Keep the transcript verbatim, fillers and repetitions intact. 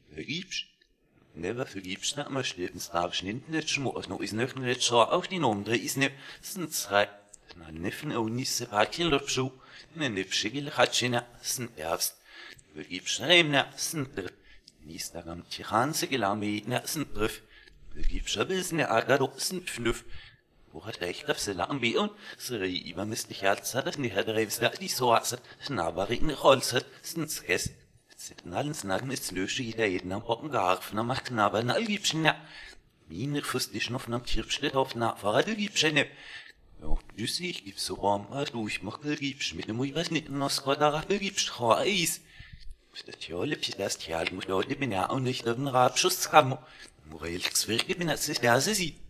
Vergibst? Never vergibst na maar slepen slaap niet net schmoes no is nog net zo ook die andere is ne sind zwei na neffen au niet se pakil op zo ne nefschigel hat china sind erst vergibst na na sind der nis da am tiranse gelame na sind brief vergibst a bis ne agado sind fünf wo hat recht auf se lang bi und sri über mistlich herz hat ni hat reis da die so hat na aber in holz hat sind es Sitten allen snagen ist lösche jeder jeden am Hocken geharfen, am macht aber na Liebchen, ja. Miner fürst dich noch am Tirpschlitt auf Nachfahrer, du Liebchen, ja. Ja, du sie, ich gib so warm, du, ich mach gel Liebchen, mit dem Uibers nicht in Oskrodara, gel Liebchen, oh, Eis. Das Tjolle, bis das Tjall, muss Leute, bin ja auch nicht auf den Rabschuss haben. Morelks Wirke, bin das ist der, sie sieht.